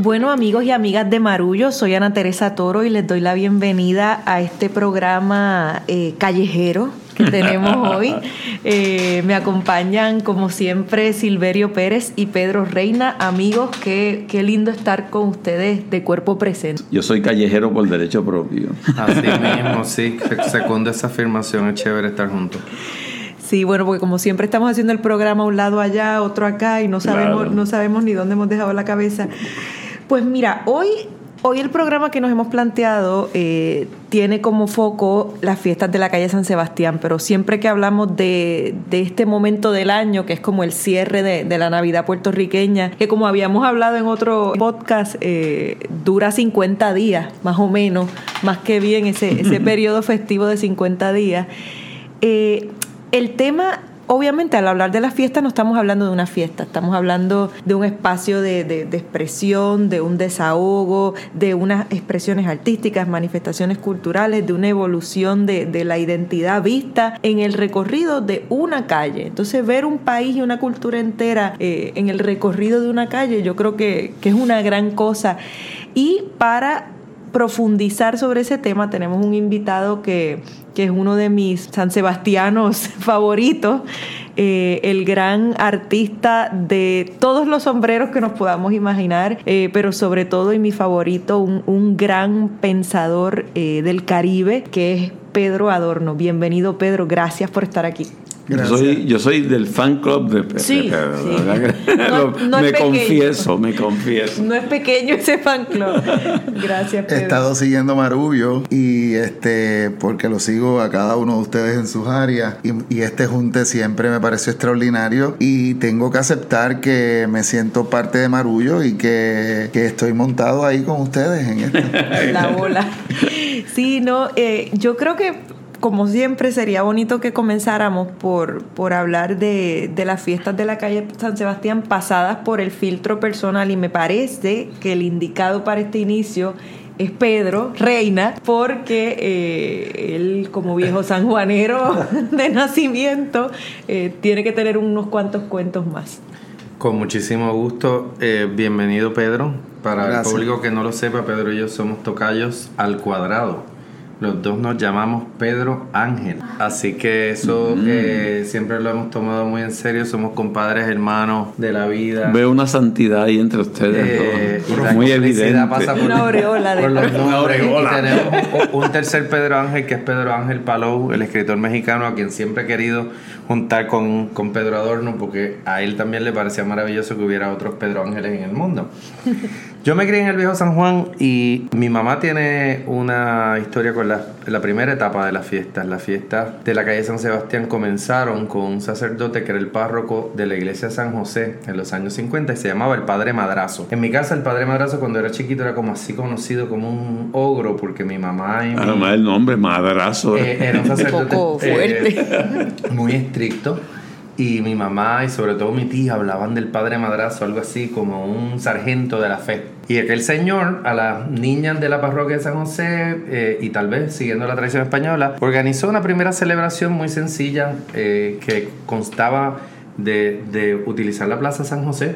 Bueno, amigos y amigas de Marullo, soy Ana Teresa Toro y les doy la bienvenida a este programa callejero que tenemos hoy. Me acompañan, como siempre, Silverio Pérez y Pedro Reina. Amigos, qué lindo estar con ustedes de cuerpo presente. Yo soy callejero por derecho propio. Así mismo, sí, segundo esa afirmación, es chévere estar juntos. Sí, bueno, porque como siempre estamos haciendo el programa un lado allá, otro acá y no sabemos ni dónde hemos dejado la cabeza. Pues mira, hoy el programa que nos hemos planteado tiene como foco las fiestas de la calle San Sebastián, pero siempre que hablamos de este momento del año, que es como el cierre de la Navidad puertorriqueña, que como habíamos hablado en otro podcast, dura 50 días, más o menos, más que bien ese periodo festivo de 50 días. El tema... Obviamente, al hablar de las fiestas no estamos hablando de una fiesta, estamos hablando de un espacio de expresión, de un desahogo, de unas expresiones artísticas, manifestaciones culturales, de una evolución de la identidad vista en el recorrido de una calle. Entonces, ver un país y una cultura entera en el recorrido de una calle, yo creo que es una gran cosa. Y para profundizar sobre ese tema tenemos un invitado que es uno de mis sansebastianos favoritos, el gran artista de todos los sombreros que nos podamos imaginar, pero sobre todo, y mi favorito, un gran pensador del Caribe, que es Pedro Adorno. Bienvenido, Pedro, gracias por estar aquí. Yo soy del fan club de Pedro. Sí. Me confieso. No es pequeño ese fan club. Gracias, Pedro. He estado siguiendo Marullo y porque lo sigo a cada uno de ustedes en sus áreas y este junte siempre me pareció extraordinario y tengo que aceptar que me siento parte de Marullo y que estoy montado ahí con ustedes en esto. La bola. Sí, yo creo que como siempre, sería bonito que comenzáramos por hablar de las fiestas de la calle San Sebastián pasadas por el filtro personal, y me parece que el indicado para este inicio es Pedro Reina, porque él, como viejo sanjuanero de nacimiento, tiene que tener unos cuantos cuentos más. Con muchísimo gusto. Bienvenido, Pedro. Para Gracias. El público que no lo sepa, Pedro y yo somos tocayos al cuadrado. Los dos nos llamamos Pedro Ángel, así que eso siempre lo hemos tomado muy en serio. Somos compadres, hermanos de la vida. Veo una santidad ahí entre ustedes dos, muy evidente. Pasa por una aureola de los nombres. Y tenemos un tercer Pedro Ángel, que es Pedro Ángel Palou, el escritor mexicano, a quien siempre he querido juntar con Pedro Adorno, porque a él también le parecía maravilloso que hubiera otros Pedro Ángeles en el mundo. Yo me crié en el viejo San Juan y mi mamá tiene una historia con la primera etapa de las fiestas. Las fiestas de la calle San Sebastián comenzaron con un sacerdote que era el párroco de la iglesia San José en los años 50 y se llamaba el Padre Madrazo. En mi casa el Padre Madrazo, cuando era chiquito, era como así conocido como un ogro, porque mi mamá y además el nombre Madrazo era un sacerdote un poco fuerte, muy estricto. Y mi mamá y sobre todo mi tía hablaban del Padre Madrazo, algo así como un sargento de la fe. Y aquel señor, a las niñas de la parroquia de San José, y tal vez siguiendo la tradición española, organizó una primera celebración muy sencilla que constaba de utilizar la Plaza San José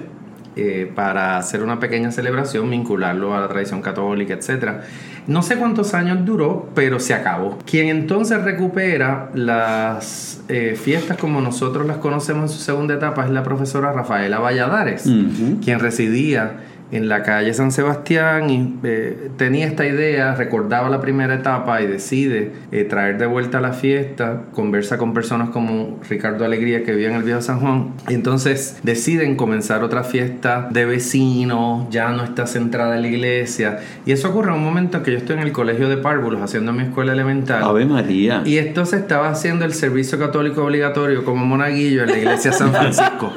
para hacer una pequeña celebración, vincularlo a la tradición católica, etc. No sé cuántos años duró, pero se acabó. Quien entonces recupera las fiestas como nosotros las conocemos en su segunda etapa es la profesora Rafaela Valladares, quien residía en la calle San Sebastián y tenía esta idea, recordaba la primera etapa y decide traer de vuelta la fiesta, conversa con personas como Ricardo Alegría, que vivía en el viejo San Juan, y entonces deciden comenzar otra fiesta de vecinos, ya no está centrada en la iglesia, y eso ocurre en un momento en que yo estoy en el colegio de párvulos haciendo mi escuela elemental. Ave María. Y esto se estaba haciendo el servicio católico obligatorio como monaguillo en la iglesia San Francisco.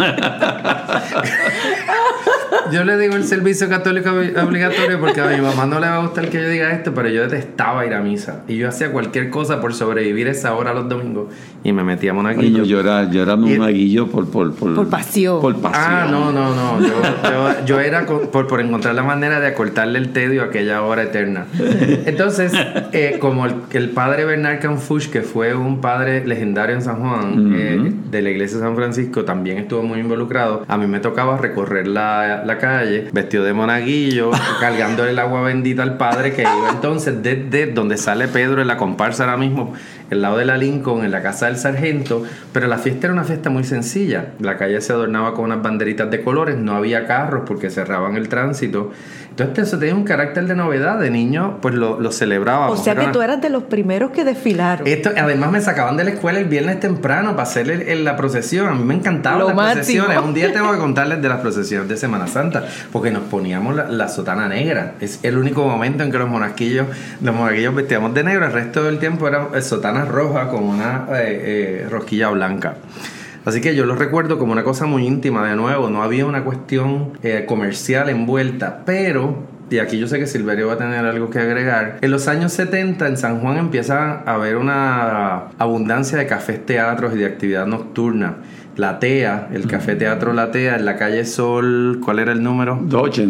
Yo le digo el servicio católico obligatorio porque a mi mamá no le va a gustar que yo diga esto, pero yo detestaba ir a misa y yo hacía cualquier cosa por sobrevivir esa hora los domingos y me metía a monaguillo. Bueno, yo era monaguillo por pasión. Por pasión. Ah, no. Yo era por encontrar la manera de acortarle el tedio a aquella hora eterna. Entonces, como el padre Bernard Canfuch, que fue un padre legendario en San Juan, de la iglesia de San Francisco, también estuvo muy involucrado, a mí me tocaba recorrer la la calle, vestido de monaguillo, cargándole el agua bendita al padre, que iba entonces desde donde sale Pedro en la comparsa ahora mismo, el lado de la Lincoln, en la casa del sargento. Pero la fiesta era una fiesta muy sencilla. La calle se adornaba con unas banderitas de colores, no había carros porque cerraban el tránsito. Entonces eso tenía un carácter de novedad. De niño pues lo celebrábamos. O sea que tú eras de los primeros que desfilaron. Además me sacaban de la escuela el viernes temprano para hacer la procesión. A mí me encantaban las procesiones. Un día tengo que contarles de las procesiones de Semana Santa, porque nos poníamos la sotana negra. Es el único momento en que los monaguillos vestíamos de negro. El resto del tiempo eran sotanas rojas con una rosquilla blanca. Así que yo lo recuerdo como una cosa muy íntima. De nuevo, no había una cuestión comercial envuelta, pero, y aquí yo sé que Silverio va a tener algo que agregar, en los años 70 en San Juan empieza a haber una abundancia de cafés, teatros y de actividad nocturna. La TEA, el Café Teatro La TEA, en la calle Sol, ¿cuál era el número?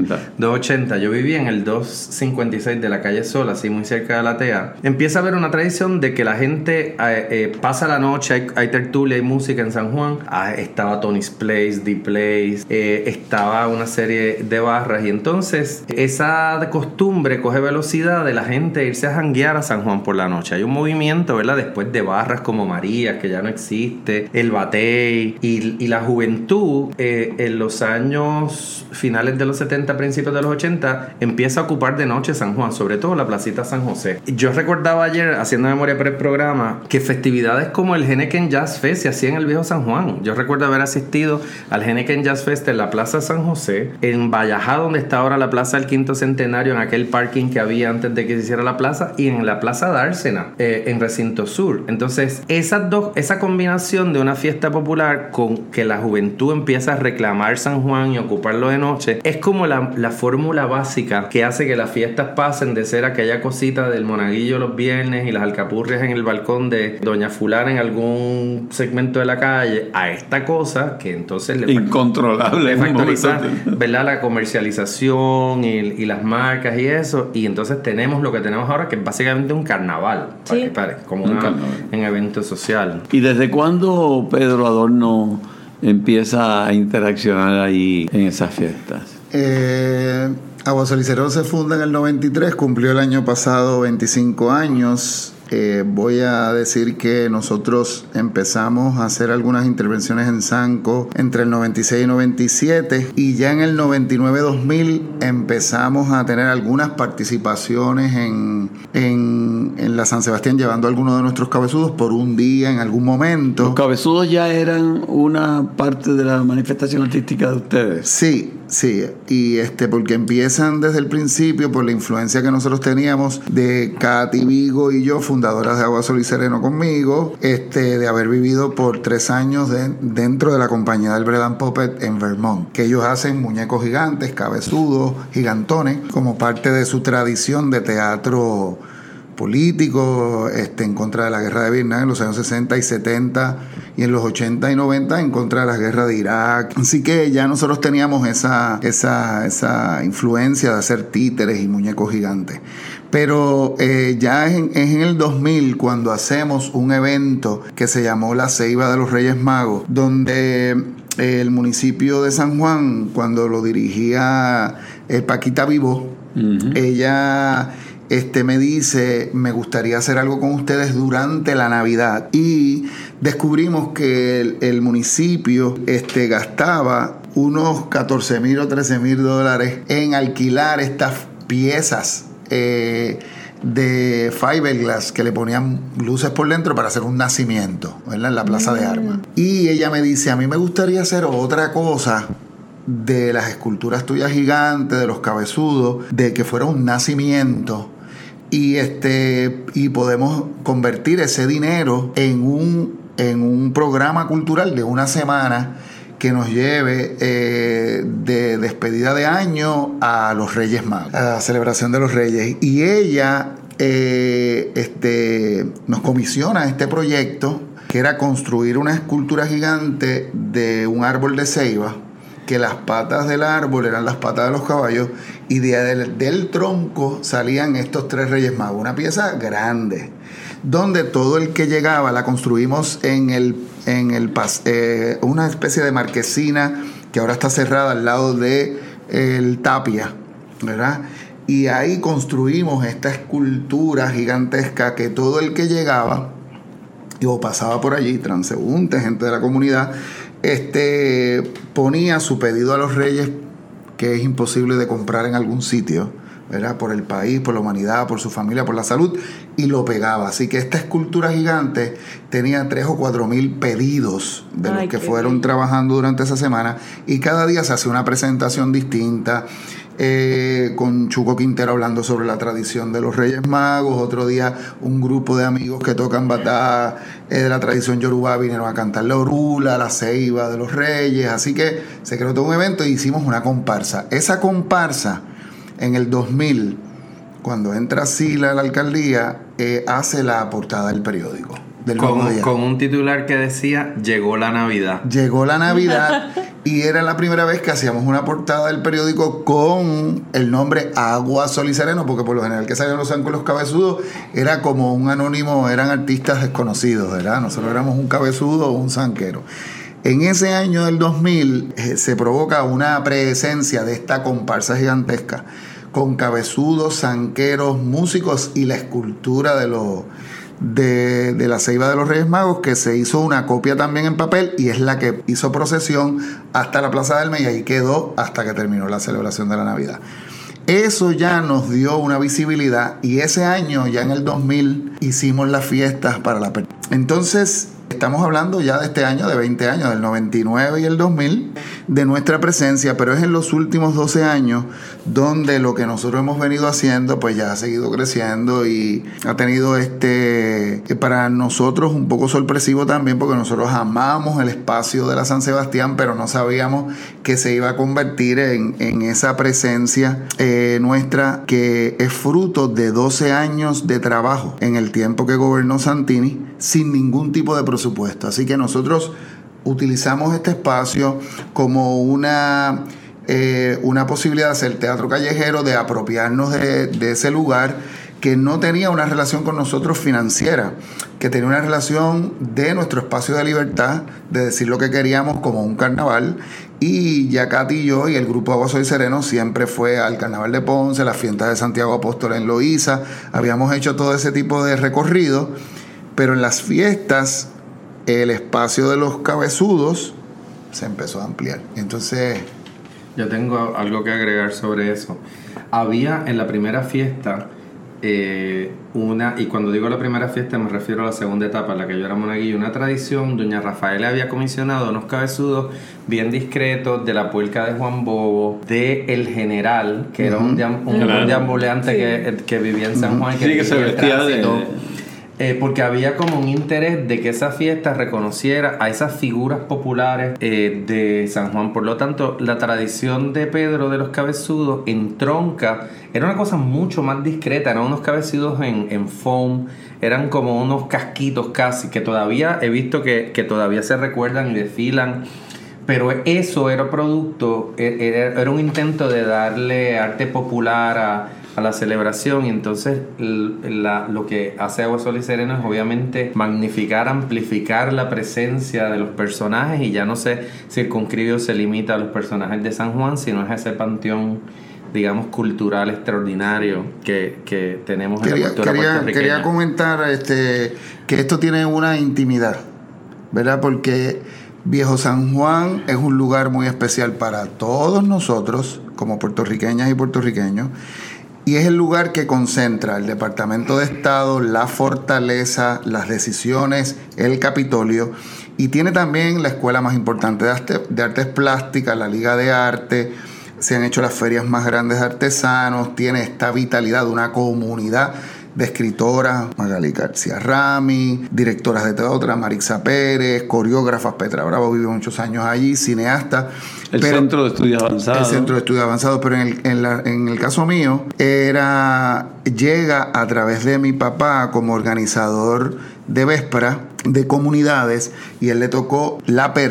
280. Yo vivía en el 256 de la calle Sol, así muy cerca de la TEA. Empieza a haber una tradición de que la gente pasa la noche, hay tertulia, hay música en San Juan. Estaba Tony's Place, The Place, estaba una serie de barras, y entonces esa costumbre coge velocidad de la gente irse a janguear a San Juan por la noche. Hay un movimiento, ¿verdad? Después de barras como María, que ya no existe, el Batey, y la juventud en los años finales de los 70, principios de los 80, empieza a ocupar de noche San Juan, sobre todo la placita San José. Yo recordaba ayer, haciendo memoria para el programa, que festividades como el Henneken Jazz Fest se hacía en el viejo San Juan. Yo recuerdo haber asistido al Henneken Jazz Fest en la Plaza San José, en Vallajá, donde está ahora la Plaza del Quinto Centenario, en aquel parking que había antes de que se hiciera la plaza, y en la Plaza Dársena, en Recinto Sur. Entonces, esa combinación de una fiesta popular con que la juventud empieza a reclamar San Juan y ocuparlo de noche, es como la fórmula básica que hace que las fiestas pasen de ser aquella cosita del monaguillo los viernes y las alcapurrias en el balcón de Doña Fulana en algún segmento de la calle, a esta cosa que entonces incontrolable, le factoriza, ¿verdad? La comercialización y las marcas y eso, y entonces tenemos lo que tenemos ahora, que es básicamente un carnaval, sí, como un evento social. ¿Y desde cuándo Pedro Adorno empieza a interaccionar ahí en esas fiestas? Aguasol y Cerro se funda en el 93, cumplió el año pasado 25 años. Voy a decir que nosotros empezamos a hacer algunas intervenciones en Sanco entre el 96 y 97, y ya en el 99-2000 empezamos a tener algunas participaciones en la San Sebastián, llevando a algunos de nuestros cabezudos por un día en algún momento. ¿Los cabezudos ya eran una parte de la manifestación artística de ustedes? Sí, y porque empiezan desde el principio por la influencia que nosotros teníamos de Katy Vigo y yo, fundadoras de Aguasol y Sereno conmigo, de haber vivido por 3 años dentro de la compañía del Bread and Puppet en Vermont, que ellos hacen muñecos gigantes, cabezudos, gigantones, como parte de su tradición de teatro político en contra de la guerra de Vietnam en los años 60 y 70, y en los 80 y 90 en contra de la guerra de Irak. Así que ya nosotros teníamos esa influencia de hacer títeres y muñecos gigantes. Pero ya es en el 2000 cuando hacemos un evento que se llamó La Ceiba de los Reyes Magos, donde el municipio de San Juan, cuando lo dirigía Paquita Vivó, ella me dice: me gustaría hacer algo con ustedes durante la Navidad. Y descubrimos que el municipio gastaba unos $14,000 o $13,000 en alquilar estas piezas de fiberglass que le ponían luces por dentro para hacer un nacimiento, ¿verdad? En la Plaza de Armas. Y ella me dice: a mí me gustaría hacer otra cosa de las esculturas tuyas gigantes, de los cabezudos, de que fuera un nacimiento, y podemos convertir ese dinero en un programa cultural de una semana que nos lleve de despedida de año a los Reyes Magos, a la celebración de los Reyes. Y ella nos comisiona este proyecto, que era construir una escultura gigante de un árbol de ceiba, que las patas del árbol eran las patas de los caballos, y del tronco salían estos 3 Reyes Magos. Una pieza grande, donde todo el que llegaba, la construimos en una especie de marquesina que ahora está cerrada al lado de el Tapia, ¿verdad? Y ahí construimos esta escultura gigantesca que todo el que llegaba o pasaba por allí, transeúnte, gente de la comunidad, ponía su pedido a los reyes, que es imposible de comprar en algún sitio, ¿verdad? Por el país, por la humanidad, por su familia, por la salud, y lo pegaba. Así que esta escultura gigante tenía 3 o 4 mil pedidos de los que fueron trabajando durante esa semana, y cada día se hace una presentación distinta, con Chuco Quintero hablando sobre la tradición de los Reyes Magos. Otro día un grupo de amigos que tocan batá de la tradición yorubá vinieron a cantar la orula, la ceiba de los reyes. Así que se creó todo un evento y hicimos una comparsa. Esa comparsa en el 2000, cuando entra Sila a la alcaldía, hace la portada del periódico con un titular que decía llegó la Navidad. Llegó la Navidad. Y era la primera vez que hacíamos una portada del periódico con el nombre Agua, Sol y Sereno, porque por lo general que salían los zancos los cabezudos era como un anónimo, eran artistas desconocidos, ¿verdad? Nosotros éramos un cabezudo o un zanquero. En ese año del 2000 se provoca una presencia de esta comparsa gigantesca con cabezudos, zanqueros, músicos y la escultura de la ceiba de los Reyes Magos, que se hizo una copia también en papel y es la que hizo procesión hasta la Plaza del Mey, y ahí quedó hasta que terminó la celebración de la Navidad. Eso ya nos dio una visibilidad, y ese año, ya en el 2000, hicimos las fiestas para la apertura. Entonces, estamos hablando ya de este año, de 20 años, del 99 y el 2000, de nuestra presencia, pero es en los últimos 12 años donde lo que nosotros hemos venido haciendo pues ya ha seguido creciendo y ha tenido para nosotros un poco sorpresivo también, porque nosotros amamos el espacio de la San Sebastián, pero no sabíamos que se iba a convertir en esa presencia nuestra, que es fruto de 12 años de trabajo en el tiempo que gobernó Santini, sin ningún tipo de presupuesto. Así que nosotros utilizamos este espacio como una posibilidad de hacer teatro callejero, de apropiarnos de ese lugar que no tenía una relación con nosotros financiera, que tenía una relación de nuestro espacio de libertad, de decir lo que queríamos como un carnaval. Y ya Katy y yo y el grupo Agua, Sol y Sereno siempre fue al Carnaval de Ponce, las fiestas de Santiago Apóstol en Loíza. Habíamos hecho todo ese tipo de recorrido, pero en las fiestas el espacio de los cabezudos se empezó a ampliar. Entonces, yo tengo algo que agregar sobre eso. Había en la primera fiesta y cuando digo la primera fiesta me refiero a la segunda etapa, en la que yo era monaguillo, una tradición. Doña Rafaela había comisionado unos cabezudos bien discretos de la puerca de Juan Bobo, de El General, que era un deambulante que vivía en San Juan, que se vestía porque había como un interés de que esa fiesta reconociera a esas figuras populares de San Juan. Por lo tanto, la tradición de Pedro de los cabezudos entronca, era una cosa mucho más discreta, eran unos cabezudos en foam, eran como unos casquitos casi, que todavía he visto que todavía se recuerdan y desfilan. Pero eso era producto, era un intento de darle arte popular a la celebración, y entonces lo que hace Agua, Sol y Sereno es obviamente magnificar, amplificar la presencia de los personajes, y ya no se circunscribe o se limita a los personajes de San Juan, sino es ese panteón, digamos, cultural extraordinario que tenemos en la cultura puertorriqueña. Quería comentar que esto tiene una intimidad, ¿verdad? Porque Viejo San Juan es un lugar muy especial para todos nosotros como puertorriqueñas y puertorriqueños, y es el lugar que concentra el Departamento de Estado, la fortaleza, las decisiones, el Capitolio, y tiene también la escuela más importante de artes plásticas, la Liga de Arte. Se han hecho las ferias más grandes de artesanos, tiene esta vitalidad de una comunidad de escritoras, Magali García Rami, directoras de teatro, Marixa Pérez, coreógrafas, Petra Bravo vivió muchos años allí, cineasta. Centro de Estudios Avanzados. El Centro de Estudios Avanzados, pero en el caso mío, llega a través de mi papá como organizador de Véspera de comunidades, y él le tocó La Perla,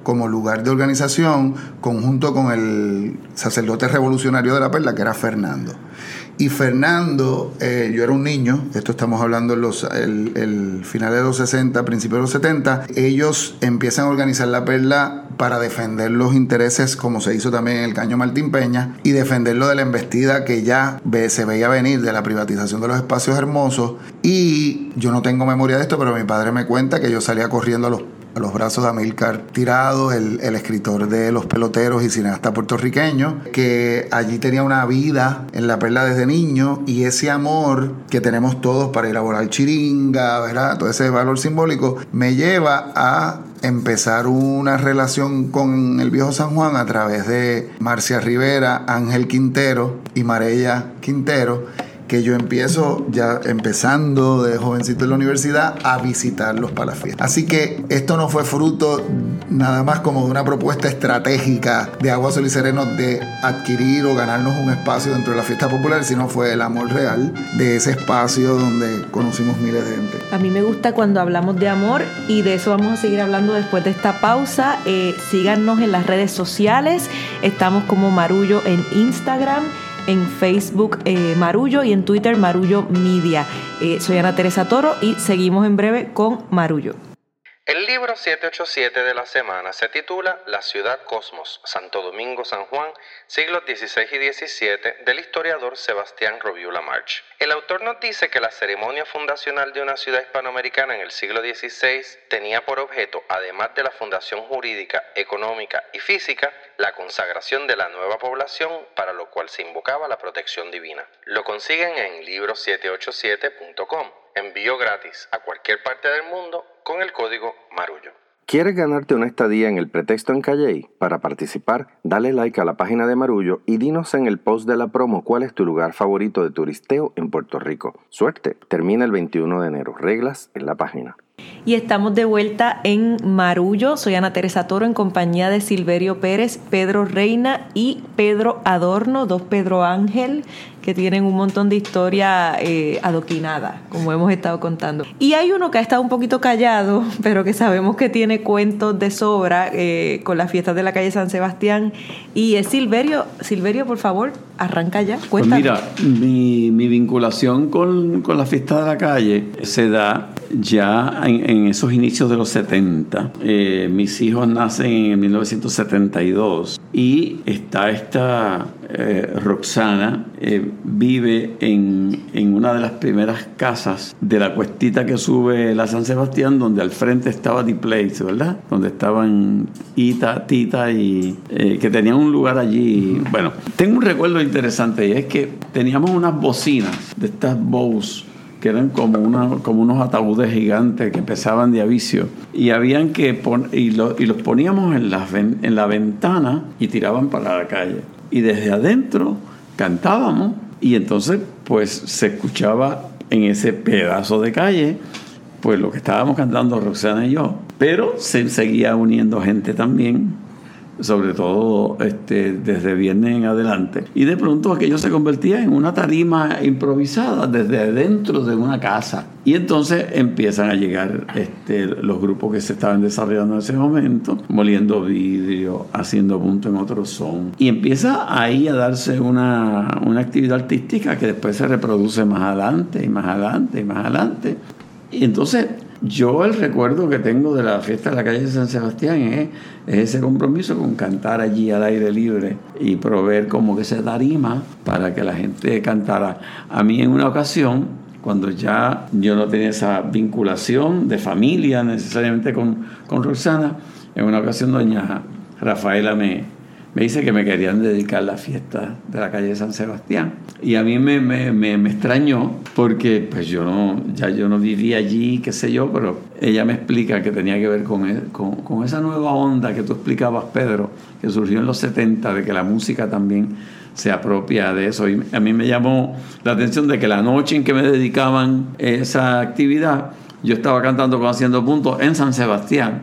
como lugar de organización, conjunto con el sacerdote revolucionario de La Perla, que era Fernando. Y Fernando, yo era un niño, esto estamos hablando en el final de los 60, principios de los 70, ellos empiezan a organizar La Perla para defender los intereses, como se hizo también en el Caño Martín Peña, y defenderlo de la embestida que ya se veía venir de la privatización de los espacios hermosos. Y yo no tengo memoria de esto, pero mi padre me cuenta que yo salía corriendo a los brazos de Amílcar Tirado, el escritor de Los Peloteros y cineasta puertorriqueño, que allí tenía una vida en La Perla desde niño, y ese amor que tenemos todos para ir a volar chiringa, ¿verdad? Todo ese valor simbólico me lleva a empezar una relación con el viejo San Juan a través de Marcia Rivera, Ángel Quintero y Marella Quintero, que yo empiezo ya empezando de jovencito en la universidad a visitarlos para las fiestas. Así que esto no fue fruto nada más como de una propuesta estratégica de Agua, Sol y Sereno de adquirir o ganarnos un espacio dentro de la fiesta popular, sino fue el amor real de ese espacio donde conocimos miles de gente. A mí me gusta cuando hablamos de amor, y de eso vamos a seguir hablando después de esta pausa. Síganos en las redes sociales, estamos como Marullo en Instagram, en Facebook Marullo y en Twitter Marullo Media. Soy Ana Teresa Toro y seguimos en breve con Marullo. El libro 787 de la semana se titula La ciudad cosmos, Santo Domingo, San Juan, siglos XVI y XVII, del historiador Sebastián Roviula March. El autor nos dice que la ceremonia fundacional de una ciudad hispanoamericana en el siglo XVI tenía por objeto, además de la fundación jurídica, económica y física, la consagración de la nueva población, para lo cual se invocaba la protección divina. Lo consiguen en libro787.com. Envío gratis a cualquier parte del mundo con el código Marullo. ¿Quieres ganarte una estadía en el Pretexto en Calley? Para participar, dale like a la página de Marullo y dinos en el post de la promo cuál es tu lugar favorito de turisteo en Puerto Rico. Suerte, termina el 21 de enero. Reglas en la página. Y estamos de vuelta en Marullo. Soy Ana Teresa Toro en compañía de Silverio Pérez, Pedro Reina y Pedro Adorno, dos Pedro Ángel, que tienen un montón de historia adoquinada, como hemos estado contando. Y hay uno que ha estado un poquito callado, pero que sabemos que tiene cuentos de sobra con las fiestas de la calle San Sebastián, y es Silverio. Silverio, por favor, arranca ya, cuéntanos. Pues mira, mi vinculación con la fiesta de la calle se da ya en esos inicios de los 70. Mis hijos nacen en 1972 y está esta Roxana, vive en una de las primeras casas de la cuestita que sube la San Sebastián, donde al frente estaba The Place, ¿verdad? Donde estaban Ita, Tita y que tenían un lugar allí. Bueno, tengo un recuerdo interesante, y es que teníamos unas bocinas de estas Bose que eran como unos ataúdes gigantes que pesaban de a vicio, y habían que los poníamos en la ventana y tiraban para la calle, y desde adentro cantábamos, y entonces pues se escuchaba en ese pedazo de calle pues lo que estábamos cantando Roxana y yo, pero se seguía uniendo gente también, sobre todo desde viernes en adelante, y de pronto aquello se convertía en una tarima improvisada desde dentro de una casa, y entonces empiezan a llegar los grupos que se estaban desarrollando en ese momento, moliendo vidrio, haciendo punto en otro son, y empieza ahí a darse una actividad artística que después se reproduce más adelante y más adelante y más adelante. Y entonces yo el recuerdo que tengo de la fiesta de la calle de San Sebastián es ese compromiso con cantar allí al aire libre y proveer como que se tarima para que la gente cantara. A mí en una ocasión, cuando ya yo no tenía esa vinculación de familia necesariamente con Roxana, en una ocasión doña Rafaela me dice que me querían dedicar la fiesta de la calle de San Sebastián. Y a mí me extrañó, porque pues yo no vivía allí, qué sé yo, pero ella me explica que tenía que ver con esa nueva onda que tú explicabas, Pedro, que surgió en los 70, de que la música también se apropia de eso. Y a mí me llamó la atención de que la noche en que me dedicaban esa actividad, yo estaba cantando con Haciendo Puntos en San Sebastián.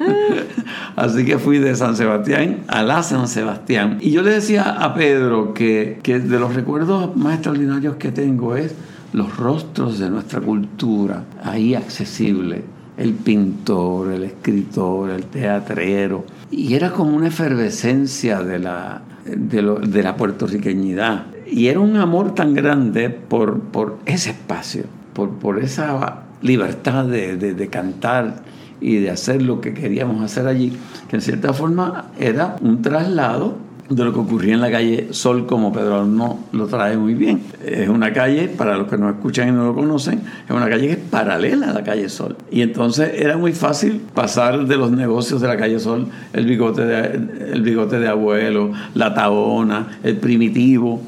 Así que fui de San Sebastián a la San Sebastián. Y yo le decía a Pedro que de los recuerdos más extraordinarios que tengo es los rostros de nuestra cultura, ahí accesible. El pintor, el escritor, el teatrero, y era como una efervescencia de la puertorriqueñidad. Y era un amor tan grande por ese espacio, por esa libertad de cantar y de hacer lo que queríamos hacer allí, que en cierta forma era un traslado de lo que ocurría en la calle Sol, como Pedro no lo trae muy bien. Es una calle, para los que no escuchan y no lo conocen, es una calle que es paralela a la calle Sol. Y entonces era muy fácil pasar de los negocios de la calle Sol, el bigote de abuelo, la Taona, el Primitivo,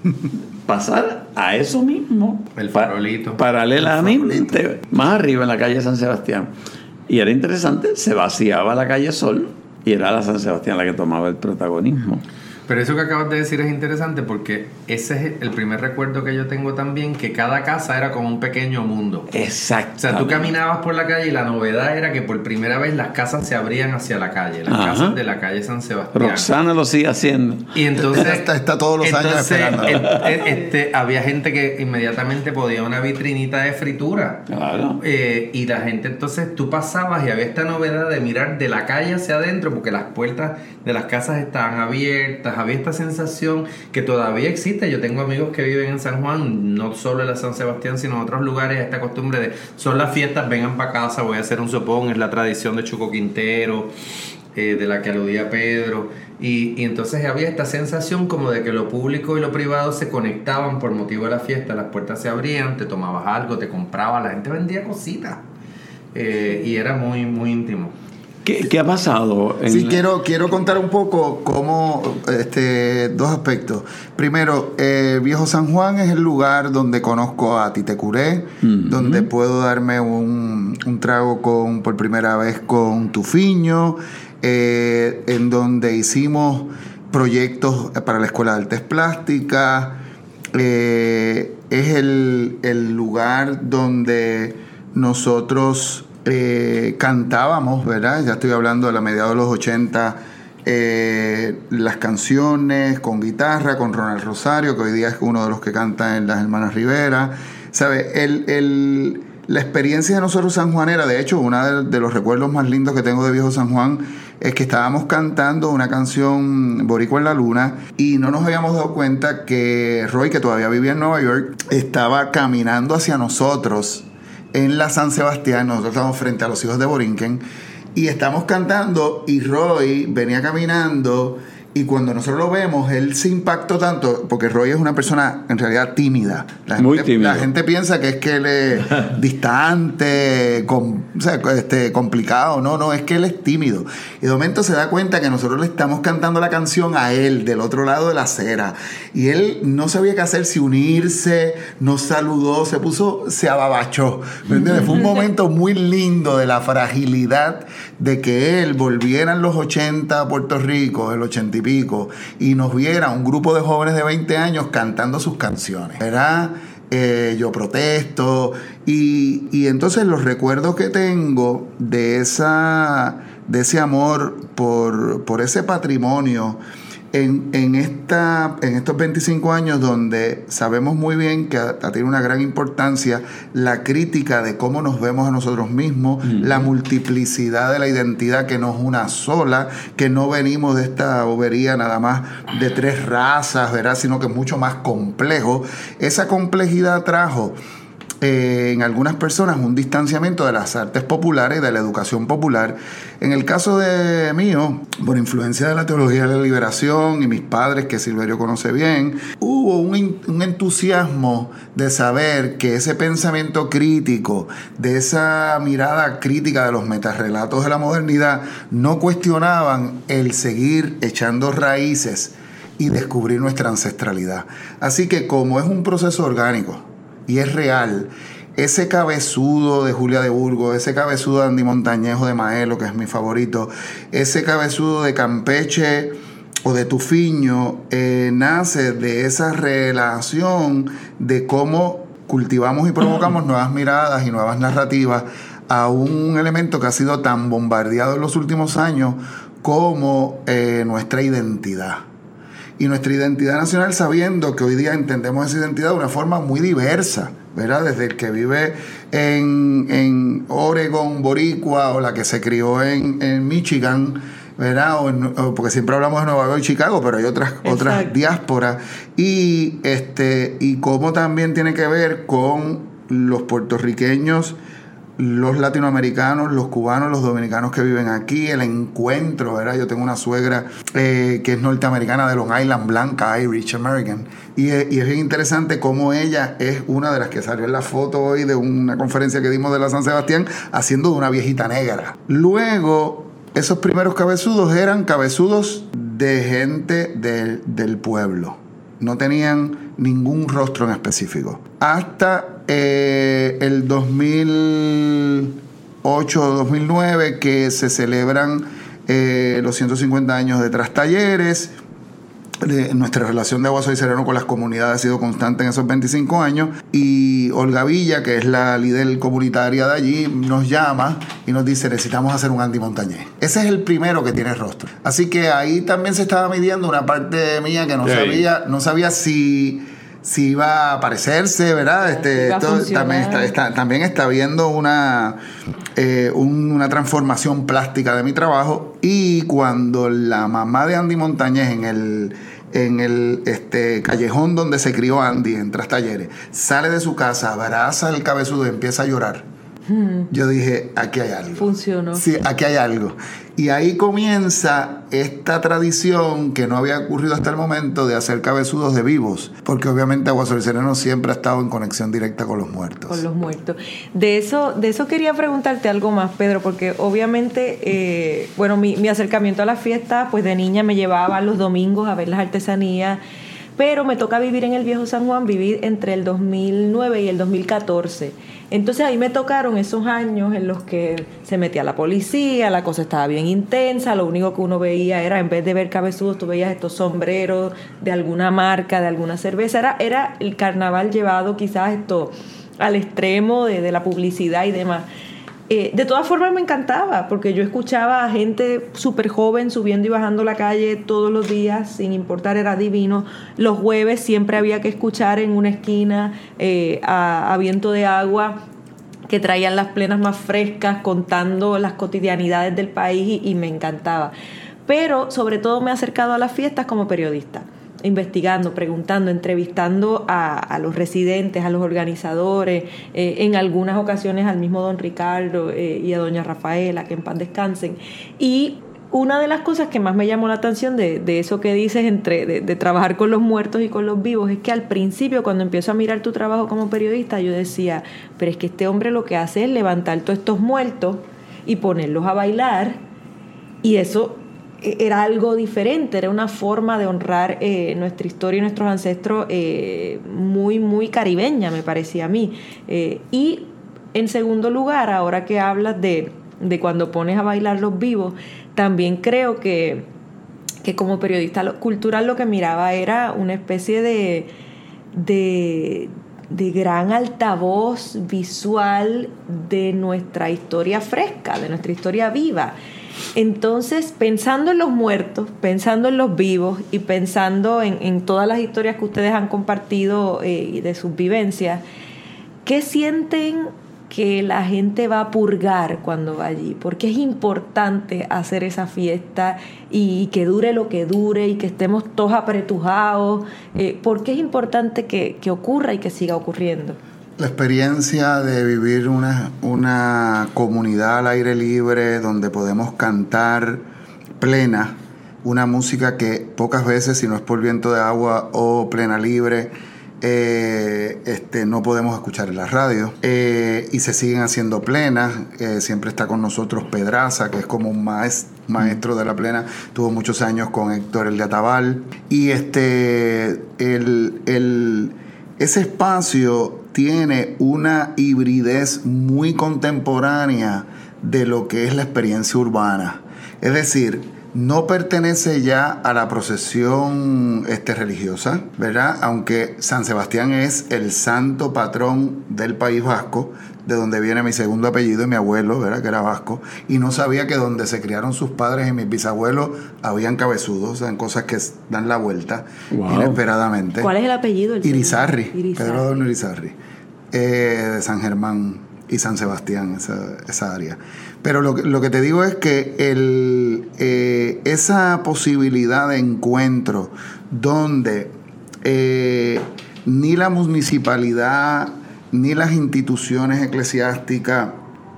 pasar a eso mismo, el farolito, paralelamente, más arriba en la calle San Sebastián. Y era interesante, se vaciaba la calle Sol y era la San Sebastián la que tomaba el protagonismo. Pero eso que acabas de decir es interesante porque ese es el primer recuerdo que yo tengo también, que cada casa era como un pequeño mundo. Exacto. O sea, tú caminabas por la calle y la novedad era que por primera vez las casas se abrían hacia la calle, las casas de la calle San Sebastián. Roxana lo sigue haciendo. Y entonces está todos los años esperando. Había gente que inmediatamente podía una vitrinita de fritura. Claro. Y la gente, entonces tú pasabas y había esta novedad de mirar de la calle hacia adentro porque las puertas de las casas estaban abiertas. Había esta sensación que todavía existe. Yo tengo amigos que viven en San Juan, no solo en la San Sebastián, sino en otros lugares. Esta costumbre de, son las fiestas, vengan para casa, voy a hacer un sopón. Es la tradición de Chuco Quintero, de la que aludía Pedro. Y entonces había esta sensación como de que lo público y lo privado se conectaban por motivo de la fiesta. Las puertas se abrían, te tomabas algo, te comprabas, la gente vendía cositas. Y era muy, muy íntimo. ¿Qué ha pasado? Sí, quiero contar un poco cómo, dos aspectos. Primero, Viejo San Juan es el lugar donde conozco a Tite Curé, donde puedo darme un trago por primera vez con Tufiño, en donde hicimos proyectos para la Escuela de Artes Plásticas. Es el lugar donde nosotros cantábamos, ¿verdad? Ya estoy hablando de la mediados de los 80, las canciones con guitarra, con Ronald Rosario, que hoy día es uno de los que canta en Las Hermanas Rivera. ¿Sabe? La experiencia de nosotros sanjuanera, de hecho, uno de los recuerdos más lindos que tengo de Viejo San Juan es que estábamos cantando una canción, Boricua en la Luna, y no nos habíamos dado cuenta que Roy, que todavía vivía en Nueva York, estaba caminando hacia nosotros en la San Sebastián. Nosotros estamos frente a los hijos de Borinquen y estamos cantando y Roy venía caminando, y cuando nosotros lo vemos, él se impactó tanto, porque Roy es una persona en realidad tímida. Muy tímido. La gente piensa que es que él es distante, complicado. No, es que él es tímido. Y de momento se da cuenta que nosotros le estamos cantando la canción a él, del otro lado de la acera. Y él no sabía qué hacer, si unirse, nos saludó, se ababachó. ¿Me entiendes? Fue un momento muy lindo de la fragilidad de que él volviera en los 80 a Puerto Rico, el 80 y pico, y nos viera un grupo de jóvenes de 20 años cantando sus canciones, ¿verdad? Yo protesto, y entonces los recuerdos que tengo de ese amor por ese patrimonio en estos 25 años, donde sabemos muy bien que tiene una gran importancia la crítica de cómo nos vemos a nosotros mismos, la multiplicidad de la identidad, que no es una sola, que no venimos de esta bobería nada más de 3 razas, ¿verdad? Sino que es mucho más complejo. Esa complejidad trajo en algunas personas un distanciamiento de las artes populares, de la educación popular. En el caso de mío, por influencia de la teología de la liberación y mis padres, que Silverio conoce bien, hubo un entusiasmo de saber que ese pensamiento crítico, de esa mirada crítica de los metarrelatos de la modernidad, no cuestionaban el seguir echando raíces y descubrir nuestra ancestralidad. Así que, como es un proceso orgánico y es real, ese cabezudo de Julia de Burgos, ese cabezudo de Andy Montañejo de Maelo, que es mi favorito, ese cabezudo de Campeche o de Tufiño, nace de esa relación de cómo cultivamos y provocamos nuevas miradas y nuevas narrativas a un elemento que ha sido tan bombardeado en los últimos años como nuestra identidad. Y nuestra identidad nacional, sabiendo que hoy día entendemos esa identidad de una forma muy diversa, ¿verdad? Desde el que vive en Oregon, boricua, o la que se crió en Michigan, ¿verdad? Porque siempre hablamos de Nueva York y Chicago, pero hay otras diásporas. Y cómo también tiene que ver con los puertorriqueños, los latinoamericanos, los cubanos, los dominicanos que viven aquí, el encuentro, ¿verdad? Yo tengo una suegra que es norteamericana de Long Island, blanca, Irish American, y es bien interesante cómo ella es una de las que salió en la foto hoy de una conferencia que dimos de la San Sebastián, haciendo de una viejita negra. Luego, esos primeros cabezudos eran cabezudos de gente del pueblo. No tenían ningún rostro en específico. Hasta el 2008 o 2009, que se celebran los 150 años de Trastalleres. Nuestra relación de Agua Soy Sereno con las comunidades ha sido constante en esos 25 años, y Olga Villa, que es la líder comunitaria de allí, nos llama y nos dice: necesitamos hacer un Andy Montañez. Ese es el primero que tiene rostro. Así que ahí también se estaba midiendo una parte mía que no sabía si iba a parecerse, ¿verdad? También está viendo una transformación plástica de mi trabajo. Y cuando la mamá de Andy Montañez en el callejón donde se crió Andy, en Trastalleres, sale de su casa, abraza el cabezudo y empieza a llorar, yo dije: aquí hay algo. Funcionó. Sí, aquí hay algo. Y ahí comienza esta tradición que no había ocurrido hasta el momento de hacer cabezudos de vivos, porque obviamente Agua Soy Sereno siempre ha estado en conexión directa con los muertos. Con los muertos. De eso quería preguntarte algo más, Pedro, porque obviamente, mi acercamiento a la fiesta, pues de niña me llevaba los domingos a ver las artesanías, pero me toca vivir en el Viejo San Juan, vivir entre el 2009 y el 2014. Entonces ahí me tocaron esos años en los que se metía la policía, la cosa estaba bien intensa, lo único que uno veía era, en vez de ver cabezudos, tú veías estos sombreros de alguna marca, de alguna cerveza. Era el carnaval llevado quizás al extremo de la publicidad y demás. De todas formas me encantaba, porque yo escuchaba a gente súper joven subiendo y bajando la calle todos los días, sin importar, era divino. Los jueves siempre había que escuchar en una esquina a Viento de Agua, que traían las plenas más frescas, contando las cotidianidades del país, y me encantaba. Pero sobre todo me he acercado a las fiestas como periodista, investigando, preguntando, entrevistando a los residentes, a los organizadores, en algunas ocasiones al mismo don Ricardo y a doña Rafaela, que en paz descansen. Y una de las cosas que más me llamó la atención de eso que dices de trabajar con los muertos y con los vivos, es que al principio, cuando empiezo a mirar tu trabajo como periodista, yo decía: pero es que este hombre lo que hace es levantar todos estos muertos y ponerlos a bailar, y eso era algo diferente, era una forma de honrar nuestra historia y nuestros ancestros muy, muy caribeña, me parecía a mí. Y en segundo lugar, ahora que hablas de cuando pones a bailar los vivos, también creo que como periodista cultural lo que miraba era una especie de gran altavoz visual de nuestra historia fresca, de nuestra historia viva. Entonces, pensando en los muertos, pensando en los vivos y pensando en todas las historias que ustedes han compartido de sus vivencias, ¿qué sienten que la gente va a purgar cuando va allí? Porque es importante hacer esa fiesta y que dure lo que dure y que estemos todos apretujados. ¿Por qué es importante que ocurra y que siga ocurriendo? La experiencia de vivir una comunidad al aire libre donde podemos cantar plena, una música que pocas veces, si no es por Viento de Agua o Plena Libre, no podemos escuchar en la radio, y se siguen haciendo plenas. Siempre está con nosotros Pedraza, que es como un maestro de la plena, tuvo muchos años con Héctor el de Atabal, y ese espacio tiene una hibridez muy contemporánea de lo que es la experiencia urbana. Es decir, no pertenece ya a la procesión religiosa, ¿verdad? Aunque San Sebastián es el santo patrón del País Vasco, de donde viene mi segundo apellido y mi abuelo, ¿verdad? Que era vasco, y no sabía que donde se criaron sus padres y mis bisabuelos habían cabezudos, o sea, en cosas que dan la vuelta inesperadamente. ¿Cuál es el apellido? Irizarry, Pedro Adorno Irizarry, de San Germán. y San Sebastián, esa área. Pero lo que te digo es que esa posibilidad de encuentro donde ni la municipalidad, ni las instituciones eclesiásticas,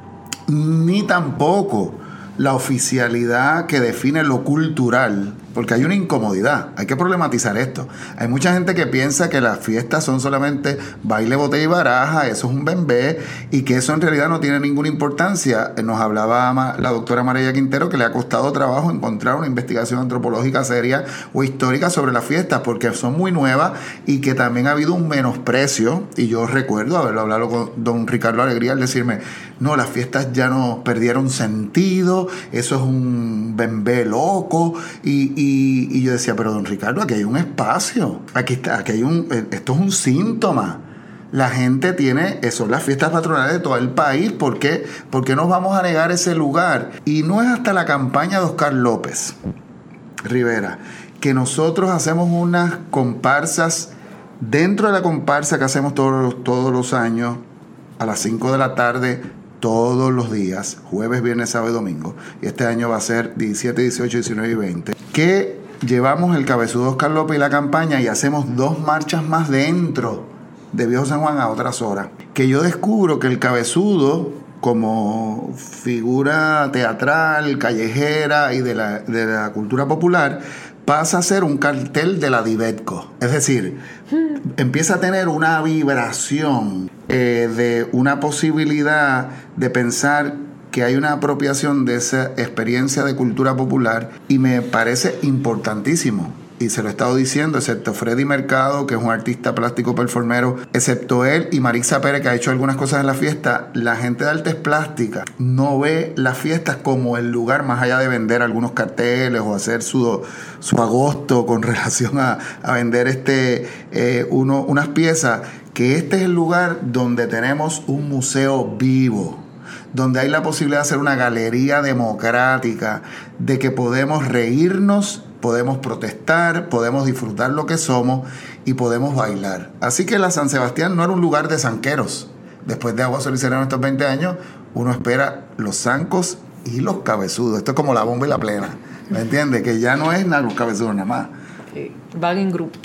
ni tampoco la oficialidad que define lo cultural, porque hay una incomodidad, hay que problematizar esto. Hay mucha gente que piensa que las fiestas son solamente baile, botella y baraja, eso es un bembé, y que eso en realidad no tiene ninguna importancia. Nos hablaba la doctora María Quintero que le ha costado trabajo encontrar una investigación antropológica seria o histórica sobre las fiestas, porque son muy nuevas y que también ha habido un menosprecio, y yo recuerdo haberlo hablado con don Ricardo Alegría al decirme, no, las fiestas ya no perdieron sentido, eso es un bembé loco, y yo decía, pero don Ricardo, aquí hay un espacio, esto es un síntoma. La gente son las fiestas patronales de todo el país. ¿Por qué nos vamos a negar ese lugar? Y no es hasta la campaña de Oscar López Rivera que nosotros hacemos unas comparsas, dentro de la comparsa que hacemos todos los años, a las 5 de la tarde, todos los días, jueves, viernes, sábado y domingo, y este año va a ser 17, 18, 19 y 20, que llevamos el cabezudo Oscar López y la campaña y hacemos 2 marchas más dentro de Viejo San Juan a otras horas, que yo descubro que el cabezudo, como figura teatral, callejera y de la cultura popular, pasa a ser un cartel de la Divetco. Es decir, empieza a tener una vibración de una posibilidad de pensar que hay una apropiación de esa experiencia de cultura popular, y me parece importantísimo. Y se lo he estado diciendo, excepto Freddy Mercado, que es un artista plástico performero, excepto él y Marixa Pérez, que ha hecho algunas cosas en la fiesta, la gente de artes plásticas no ve las fiestas como el lugar, más allá de vender algunos carteles o hacer su agosto con relación a vender unas piezas, que este es el lugar donde tenemos un museo vivo, donde hay la posibilidad de hacer una galería democrática, de que podemos reírnos, podemos protestar, podemos disfrutar lo que somos y podemos bailar. Así que la San Sebastián no era un lugar de zanqueros. Después de Agua Sol y Sereno estos 20 años, uno espera los zancos y los cabezudos. Esto es como la bomba y la plena. ¿Me entiendes? Que ya no es nada los cabezudos nada más. Van en grupo.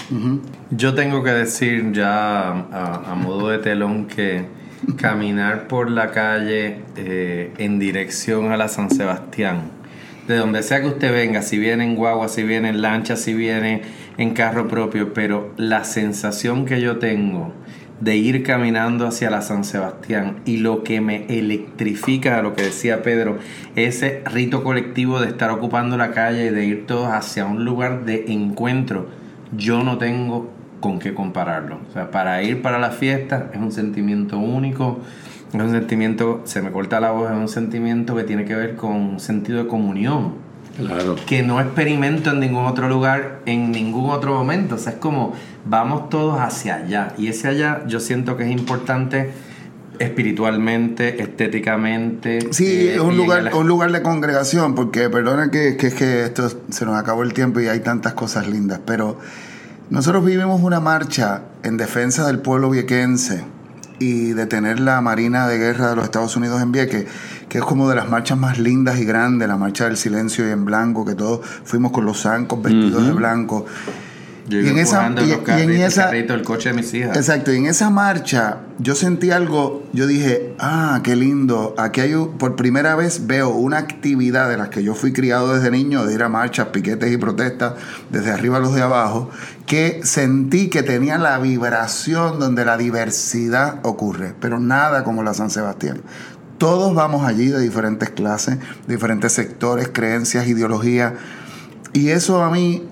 Yo tengo que decir ya a modo de telón que caminar por la calle en dirección a la San Sebastián, de donde sea que usted venga, si viene en guagua, si viene en lancha, si viene en carro propio, pero la sensación que yo tengo de ir caminando hacia la San Sebastián y lo que me electrifica, lo que decía Pedro, ese rito colectivo de estar ocupando la calle y de ir todos hacia un lugar de encuentro, yo no tengo con qué compararlo. O sea, para ir para la fiesta es un sentimiento único. Es un sentimiento, se me corta la voz, es un sentimiento que tiene que ver con sentido de comunión. Claro. Que no experimento en ningún otro lugar, en ningún otro momento. O sea, es como vamos todos hacia allá. Y ese allá yo siento que es importante espiritualmente, estéticamente. Sí, es un lugar de congregación, porque perdona que esto se nos acabó el tiempo y hay tantas cosas lindas, pero nosotros vivimos una marcha en defensa del pueblo viequense y de tener la Marina de Guerra de los Estados Unidos en Vieques, que es como de las marchas más lindas y grandes, la marcha del silencio y en blanco, que todos fuimos con los zancos vestidos de blanco. Yo iba empujando el carrito, el coche de mis hijas. Exacto, y en esa marcha yo sentí algo, yo dije, qué lindo, aquí hay por primera vez veo una actividad de las que yo fui criado desde niño, de ir a marchas, piquetes y protestas, desde arriba a los de abajo, que sentí que tenía la vibración donde la diversidad ocurre, pero nada como la San Sebastián. Todos vamos allí de diferentes clases, diferentes sectores, creencias, ideologías, y eso a mí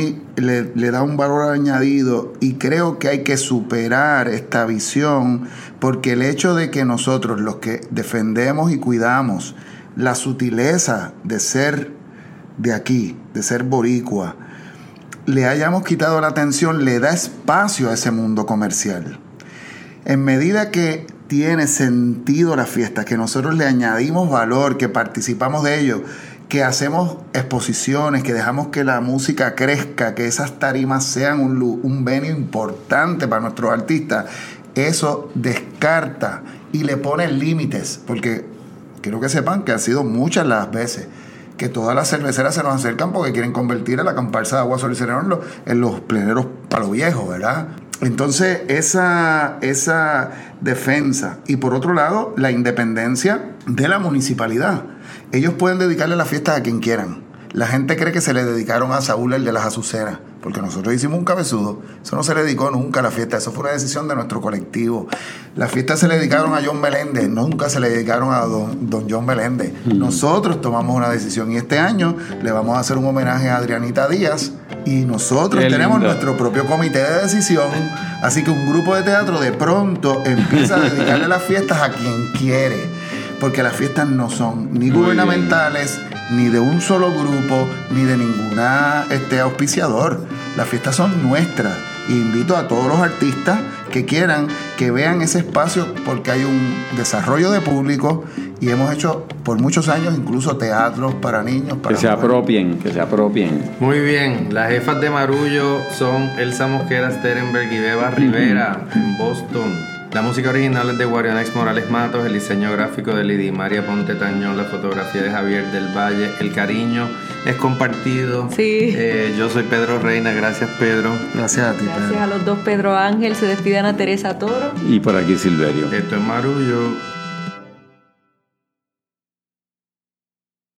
le da un valor añadido, y creo que hay que superar esta visión, porque el hecho de que nosotros, los que defendemos y cuidamos la sutileza de ser de aquí, de ser boricua, le hayamos quitado la atención, le da espacio a ese mundo comercial. En medida que tiene sentido la fiesta, que nosotros le añadimos valor, que participamos de ello, que hacemos exposiciones, que dejamos que la música crezca, que esas tarimas sean un venue importante para nuestros artistas, eso descarta y le pone límites, porque quiero que sepan que han sido muchas las veces que todas las cerveceras se nos acercan porque quieren convertir a la comparsa de Agua, Sol y Sereno en los pleneros Palo Viejo, ¿verdad? Entonces, esa defensa. Y por otro lado, la independencia de la municipalidad. Ellos pueden dedicarle las fiestas a quien quieran. La gente cree que se le dedicaron a Saúl, el de las azuceras, porque nosotros hicimos un cabezudo. Eso no se le dedicó nunca a la fiesta, eso fue una decisión de nuestro colectivo. Las fiestas se le dedicaron a John Meléndez, nunca se le dedicaron a don John Meléndez. Nosotros tomamos una decisión y este año le vamos a hacer un homenaje a Adrianita Díaz y nosotros tenemos nuestro propio comité de decisión. Así que un grupo de teatro de pronto empieza a dedicarle las fiestas a quien quiere, porque las fiestas no son ni gubernamentales, ni de un solo grupo, ni de ninguna auspiciador. Las fiestas son nuestras. Y invito a todos los artistas que quieran que vean ese espacio, porque hay un desarrollo de público y hemos hecho por muchos años incluso teatros para niños. Para que se apropien. Muy bien, las jefas de Marullo son Elsa Mosquera Sterenberg y Beba Rivera en Boston. La música original es de Guarionex Morales Matos, el diseño gráfico de Lidia María Ponte Tañón, la fotografía de Javier del Valle, el cariño es compartido. Sí. Yo soy Pedro Reina, gracias Pedro. Gracias a ti, Pedro. Gracias a los dos, Pedro Ángel, se despide Ana Teresa Toro. Y por aquí Silverio. Esto es Marullo.